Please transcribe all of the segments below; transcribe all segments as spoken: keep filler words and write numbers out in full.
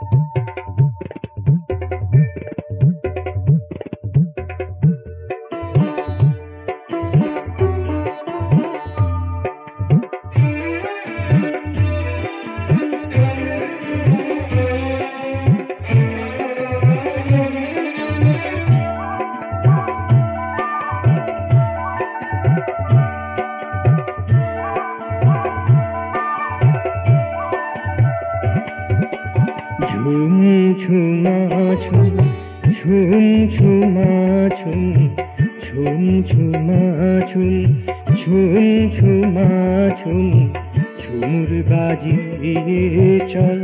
ঝুম ঝুমা ঝুম ঝুম ঝুমা ঝুম ঝুম ঝুমা ঝুম ঝুম ঝুমা ঝুম ঝুমুর বাজিয়ে চল,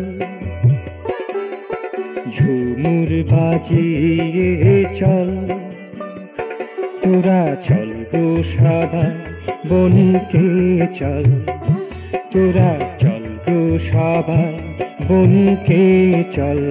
ঝুমুর বাজিয়ে চল। তোরা চল গো সবাই বনকে চল, তোরা চল গো সবাই বনকে চল।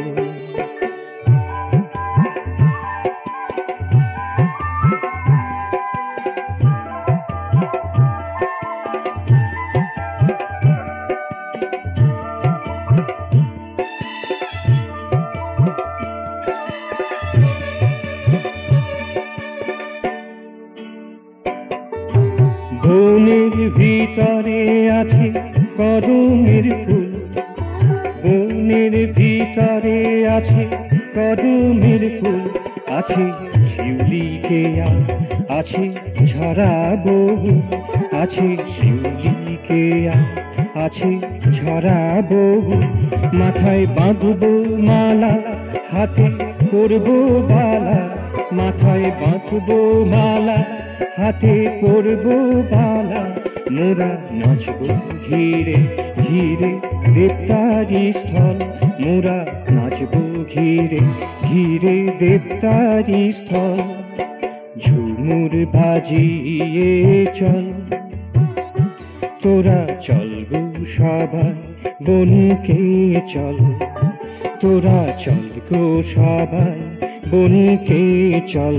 বনের ভিতরে আছে কদমের ফুল, বনের ভিতরে আছে কদমের ফুল, আছে শিউলি কেয়া, আছে ঝরা বহু, আছে শিউলি কেয়া, আছে ঝরা বহু। মাথায় বাঁধবো মালা, হাতে করবো বালা, মাথায় বাঁধবো মালা, হাতে করবো বালা। মোরা নাচবো ঘিরে ঘিরে দেবতারি স্থল, মোরা নাচবো ঘিরে ঘিরে দেবতারি স্থল। ঝুমুর বাজিয়ে চল, তোরা চল গো সবাই বনকে চল, তোরা চল গো সবাই বনকে চল।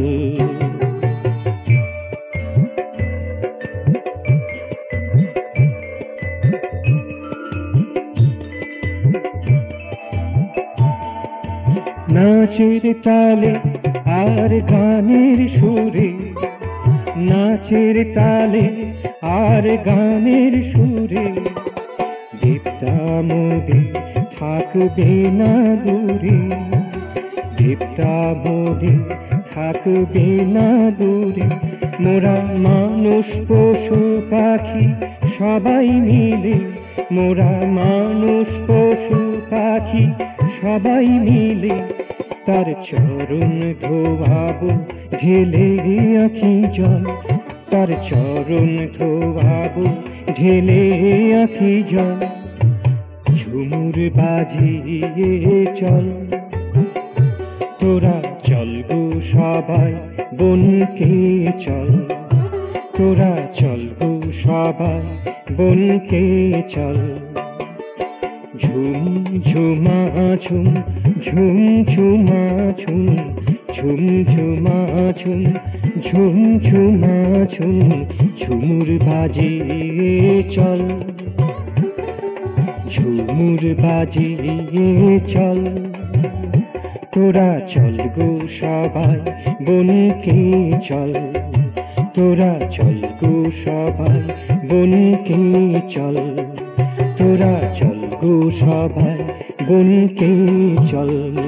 নাচের তালে আর গানের সুরে, নাচের তালে আর গানের সুরে, দেবতা মোদের থাকবে না দূরে, দেবতা মোদের থাকবে না দূরে। মোরা মানুষ পশু পাখি সবাই মিলে, মোরা মানুষ পশু পাখি সবাই মিলে, তার চরণ ধোয়াবো ঢেলে আঁখি জল, তার চরণ ধোয়াবো ঢেলে আঁখি জল। ঝুমুর বাজিয়ে চল, তোরা চল গো সবাই বনকে চল, তোরা চল গো সবাই বনকে চল। ঝুম ঝুমা ঝুম ঝুম ঝুমা ঝুম ঝুম ঝুমা ঝুম ঝুম ঝুমা ঝুম ঝুমুর বাজিয়ে চল, ঝুমুর বাজিয়ে চল। তোরা চল গো সবাই বনকে চল, তোরা চল গো সবাই বনকে চল, তোরা চল গো সবাই বনকে চল।